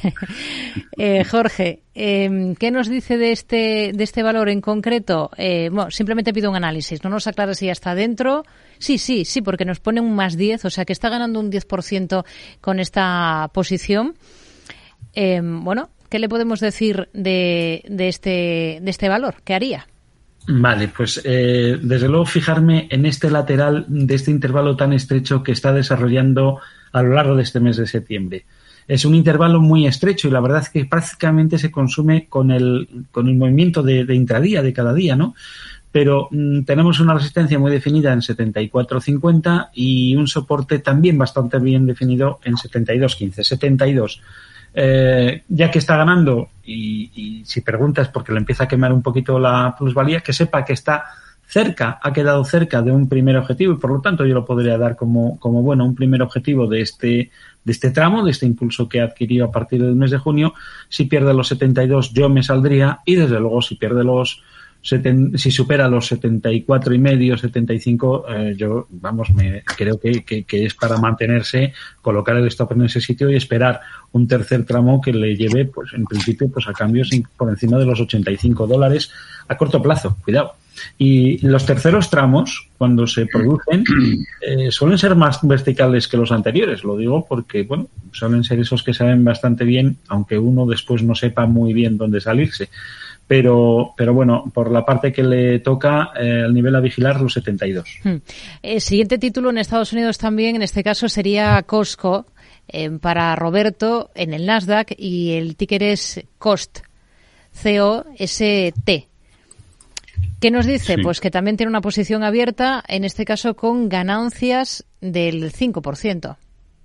eh, Jorge, eh, ¿qué nos dice de este de este valor en concreto? Eh, bueno, simplemente pido un análisis, no nos aclara si ya está dentro. Sí, sí, sí, porque nos pone un más diez, o sea que está ganando un diez por ciento con esta posición. Eh, bueno, ¿qué le podemos decir de, de este de este valor? ¿Qué haría? Vale, pues eh, desde luego fijarme en este lateral de este intervalo tan estrecho que está desarrollando a lo largo de este mes de septiembre. Es un intervalo muy estrecho y la verdad es que prácticamente se consume con el con el movimiento de, de intradía, de cada día, ¿no? Pero mmm, tenemos una resistencia muy definida en setenta y cuatro cincuenta y un soporte también bastante bien definido en setenta y dos quince, setenta y dos. Eh, ya que está ganando y, y si preguntas porque le empieza a quemar un poquito la plusvalía, que sepa que está cerca, ha quedado cerca de un primer objetivo y por lo tanto yo lo podría dar como, como bueno, un primer objetivo de este, de este tramo, de este impulso que adquirió a partir del mes de junio. Si pierde los setenta y dos yo me saldría y desde luego si pierde los si supera los setenta y cuatro y medio, setenta y cinco, eh, yo, vamos, me creo que, que, que es para mantenerse, colocar el stop en ese sitio y esperar un tercer tramo que le lleve, pues, en principio, pues, a cambios por encima de los ochenta y cinco dólares a corto plazo. Cuidado. Y los terceros tramos, cuando se producen, eh, suelen ser más verticales que los anteriores. Lo digo porque, bueno, suelen ser esos que saben bastante bien, aunque uno después no sepa muy bien dónde salirse. Pero, pero bueno, por la parte que le toca, eh, el nivel a vigilar, los setenta y dos. Hmm. El siguiente título en Estados Unidos también, en este caso, sería Costco. eh, para Roberto en el Nasdaq y el ticker es C O S T, C O S T. ¿Qué nos dice? Sí. Pues que también tiene una posición abierta, en este caso con ganancias del cinco por ciento.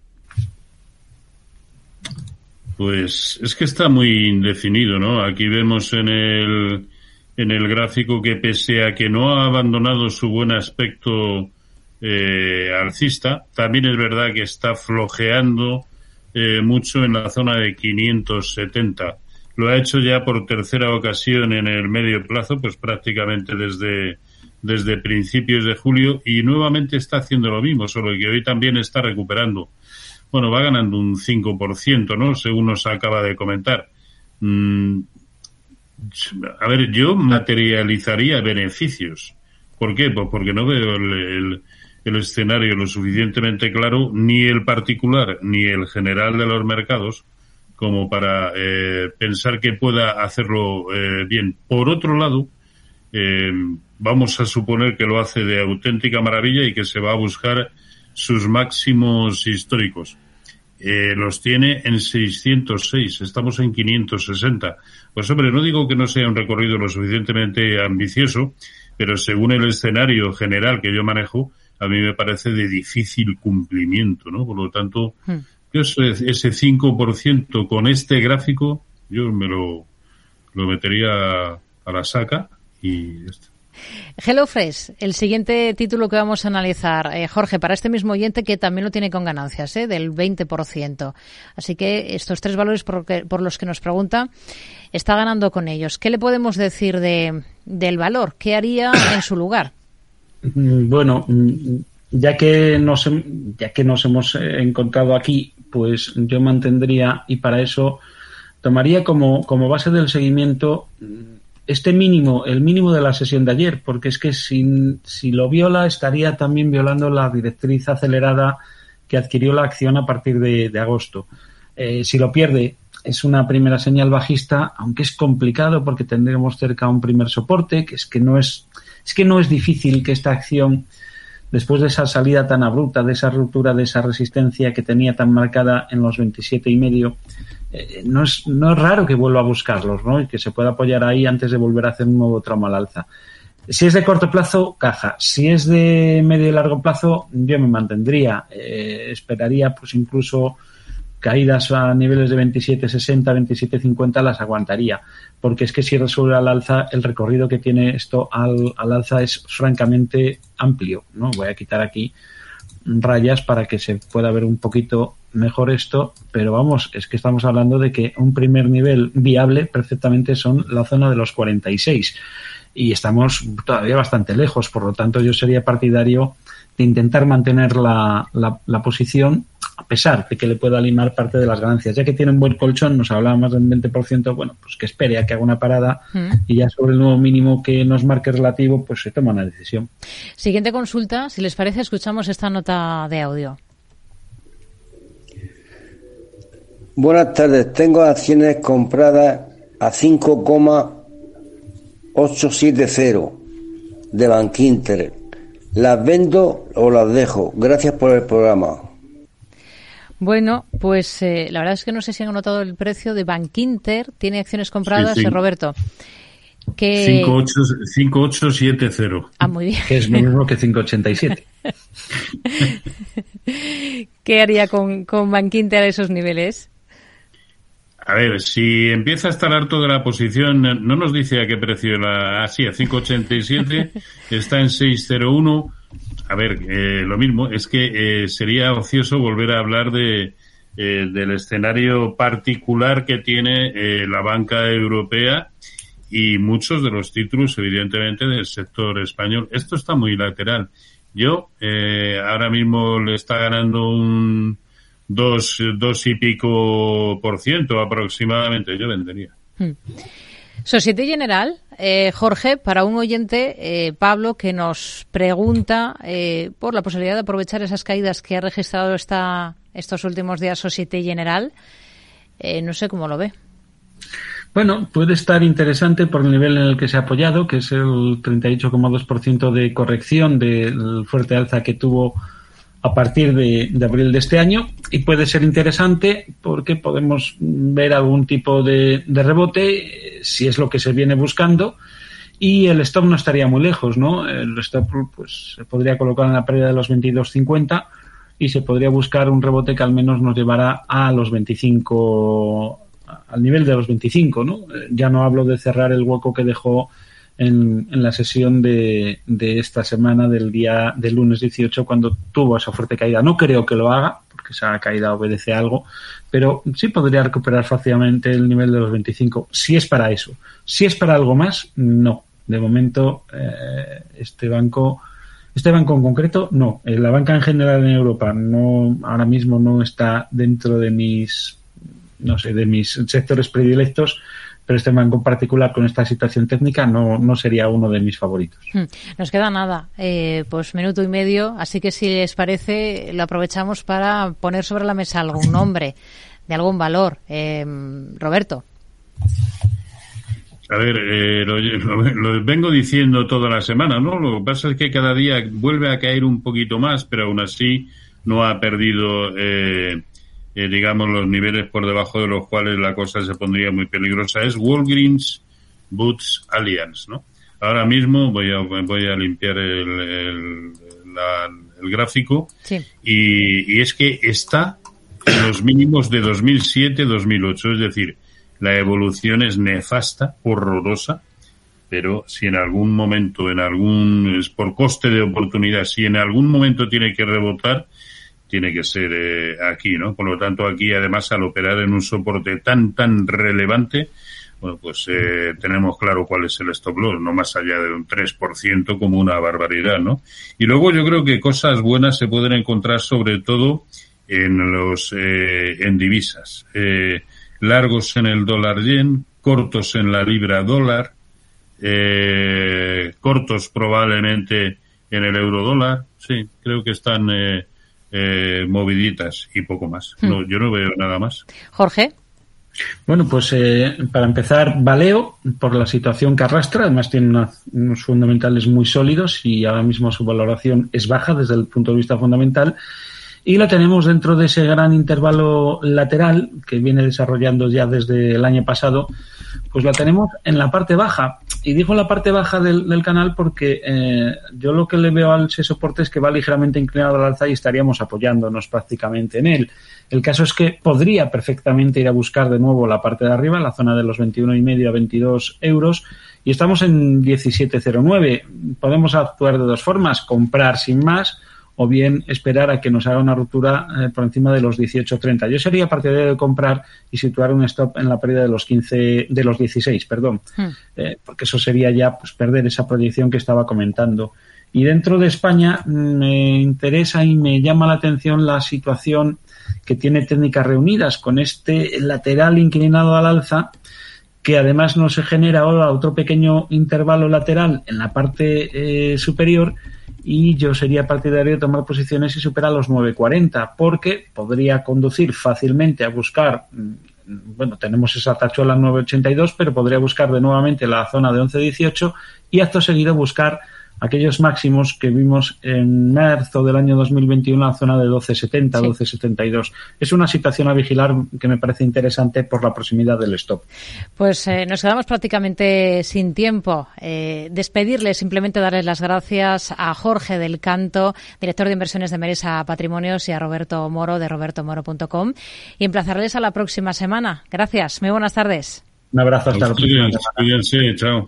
Pues es que está muy indefinido, ¿no? Aquí vemos en el en el gráfico que pese a que no ha abandonado su buen aspecto eh, alcista, también es verdad que está flojeando eh, mucho en la zona de quinientos setenta. Lo ha hecho ya por tercera ocasión en el medio plazo, pues prácticamente desde desde principios de julio, y nuevamente está haciendo lo mismo, solo que hoy también está recuperando. Bueno, va ganando un cinco por ciento, ¿no? Según nos acaba de comentar. Mm, a ver, yo materializaría beneficios. ¿Por qué? Pues porque no veo el, el, el escenario lo suficientemente claro, ni el particular ni el general de los mercados, como para eh, pensar que pueda hacerlo eh, bien. Por otro lado, eh, vamos a suponer que lo hace de auténtica maravilla y que se va a buscar sus máximos históricos. Eh, los tiene en seiscientos seis, estamos en quinientos sesenta. Pues hombre, no digo que no sea un recorrido lo suficientemente ambicioso, pero según el escenario general que yo manejo, a mí me parece de difícil cumplimiento, ¿no? Por lo tanto, hmm. yo ese cinco por ciento con este gráfico, yo me lo, lo metería a la saca y esto. HelloFresh, el siguiente título que vamos a analizar, eh, Jorge, para este mismo oyente que también lo tiene con ganancias, ¿eh? Del veinte por ciento. Así que estos tres valores por, que, por los que nos pregunta, está ganando con ellos. ¿Qué le podemos decir de del valor? ¿Qué haría en su lugar? Bueno, ya que nos, ya que nos hemos encontrado aquí, pues yo mantendría, y para eso tomaría como, como base del seguimiento este mínimo, el mínimo de la sesión de ayer, porque es que si, si lo viola estaría también violando la directriz acelerada que adquirió la acción a partir de, de agosto. Eh, si lo pierde es una primera señal bajista, aunque es complicado porque tendremos cerca un primer soporte, que es que no es, es que no es difícil que esta acción, después de esa salida tan abrupta, de esa ruptura, de esa resistencia que tenía tan marcada en los veintisiete y medio, eh, no es no es raro que vuelva a buscarlos, ¿no? Y que se pueda apoyar ahí antes de volver a hacer un nuevo tramo al alza. Si es de corto plazo, caja. Si es de medio y largo plazo, yo me mantendría. Eh, esperaría, pues incluso caídas a niveles de veintisiete sesenta, veintisiete cincuenta las aguantaría, porque es que si resuelve al alza, el recorrido que tiene esto al, al alza es francamente amplio, ¿no? Voy a quitar aquí rayas para que se pueda ver un poquito mejor esto, pero vamos, es que estamos hablando de que un primer nivel viable perfectamente son la zona de los cuarenta y seis y estamos todavía bastante lejos, por lo tanto yo sería partidario de intentar mantener la, la, la posición a pesar de que le pueda limar parte de las ganancias. Ya que tiene un buen colchón, nos hablaba más del veinte por ciento, bueno, pues que espere a que haga una parada mm. y ya sobre el nuevo mínimo que nos marque relativo, pues se toma una decisión. Siguiente consulta, si les parece, escuchamos esta nota de audio. Buenas tardes, tengo acciones compradas a cinco coma ochocientos setenta de Bankinter. ¿Las vendo o las dejo? Gracias por el programa. Bueno, pues eh, la verdad es que no sé si han notado el precio de Bankinter. Tiene acciones compradas, sí, sí. Eh, Roberto. Que... cinco ocho siete cero. Ah, muy bien. Que es lo mismo que cinco ochenta y siete. ¿Qué haría con, con Bankinter a esos niveles? A ver, si empieza a estar harto de la posición, no nos dice a qué precio la... Ah, sí, a cinco ochenta y siete, está en seis cero uno. A ver, eh, lo mismo, es que eh, sería ocioso volver a hablar de eh, del escenario particular que tiene eh, la banca europea y muchos de los títulos, evidentemente, del sector español. Esto está muy lateral. Yo, eh, ahora mismo le está ganando un dos, dos y pico por ciento aproximadamente. Yo vendería. Hmm. Societe General, eh, Jorge, para un oyente, eh, Pablo, que nos pregunta eh, por la posibilidad de aprovechar esas caídas que ha registrado esta, estos últimos días Societe General. Eh, no sé cómo lo ve. Bueno, puede estar interesante por el nivel en el que se ha apoyado, que es el treinta y ocho coma dos por ciento de corrección del fuerte alza que tuvo a partir de, de abril de este año, y puede ser interesante porque podemos ver algún tipo de, de rebote, si es lo que se viene buscando, y el stop no estaría muy lejos, ¿no? El stop pues se podría colocar en la pérdida de los veintidós cincuenta y se podría buscar un rebote que al menos nos llevará a los veinticinco, al nivel de los veinticinco, ¿no? Ya no hablo de cerrar el hueco que dejó En, en la sesión de, de esta semana del día del lunes dieciocho, cuando tuvo esa fuerte caída. No creo que lo haga, porque esa caída obedece a algo, pero sí podría recuperar fácilmente el nivel de los veinticinco, si es para eso. Si es para algo más, no. De momento, eh, este banco, este banco en concreto, no. La banca en general en Europa no, ahora mismo no está dentro de mis, no sé, de mis sectores predilectos, pero este banco en particular con esta situación técnica no, no sería uno de mis favoritos. Nos queda nada, eh, pues minuto y medio, así que si les parece lo aprovechamos para poner sobre la mesa algún nombre de algún valor. Eh, Roberto. A ver, eh, lo, lo, lo vengo diciendo toda la semana, ¿no? Lo que pasa es que cada día vuelve a caer un poquito más, pero aún así no ha perdido... Eh, Eh, digamos, los niveles por debajo de los cuales la cosa se pondría muy peligrosa. Es Walgreens Boots Alliance, ¿no? Ahora mismo voy a voy a limpiar el, el, la, el gráfico, sí. y, y es que está en los mínimos de dos mil siete dos mil ocho, es decir, la evolución es nefasta, horrorosa, pero si en algún momento, en algún es por coste de oportunidad, si en algún momento tiene que rebotar, tiene que ser eh, aquí, ¿no? Por lo tanto, aquí, además, al operar en un soporte tan, tan relevante, bueno, pues eh, tenemos claro cuál es el stop loss, no más allá de un tres por ciento como una barbaridad, ¿no? Y luego yo creo que cosas buenas se pueden encontrar sobre todo en los eh, en divisas. Eh, largos en el dólar yen, cortos en la libra dólar, eh, cortos probablemente en el euro dólar. Sí, creo que están... Eh, Eh, moviditas y poco más. No, yo no veo nada más. Jorge. Bueno, pues eh, para empezar, Valeo, por la situación que arrastra, además tiene una, unos fundamentales muy sólidos y ahora mismo su valoración es baja desde el punto de vista fundamental, y la tenemos dentro de ese gran intervalo lateral que viene desarrollando ya desde el año pasado, pues la tenemos en la parte baja. Y digo en la parte baja del, del canal porque eh, yo lo que le veo al ese soporte es que va ligeramente inclinado al alza y estaríamos apoyándonos prácticamente en él. El caso es que podría perfectamente ir a buscar de nuevo la parte de arriba, la zona de los veintiuno y medio a veintidós euros, y estamos en diecisiete cero nueve. Podemos actuar de dos formas: comprar sin más, o bien esperar a que nos haga una ruptura eh, por encima de los dieciocho treinta. Yo sería partidario de comprar y situar un stop en la pérdida de los quince, de los dieciséis, perdón, hmm. eh, porque eso sería ya pues perder esa proyección que estaba comentando. Y dentro de España me interesa y me llama la atención la situación que tiene Técnicas Reunidas con este lateral inclinado al alza, que además no se genera ahora otro pequeño intervalo lateral en la parte eh, superior, y yo sería partidario de tomar posiciones si supera los nueve cuarenta, porque podría conducir fácilmente a buscar, bueno, tenemos esa tachuela en nueve ochenta y dos, pero podría buscar de nuevamente la zona de once dieciocho y acto seguido buscar aquellos máximos que vimos en marzo del año dos mil veintiuno, la zona de doce setenta, sí. doce setenta y dos. Es una situación a vigilar que me parece interesante por la proximidad del stop. Pues eh, nos quedamos prácticamente sin tiempo. Eh, despedirle, simplemente darles las gracias a Jorge del Canto, director de inversiones de Meresa Patrimonios, y a Roberto Moro de roberto moro punto com, y emplazarles a la próxima semana. Gracias, muy buenas tardes. Un abrazo, hasta la próxima semana. Cuídense, chao.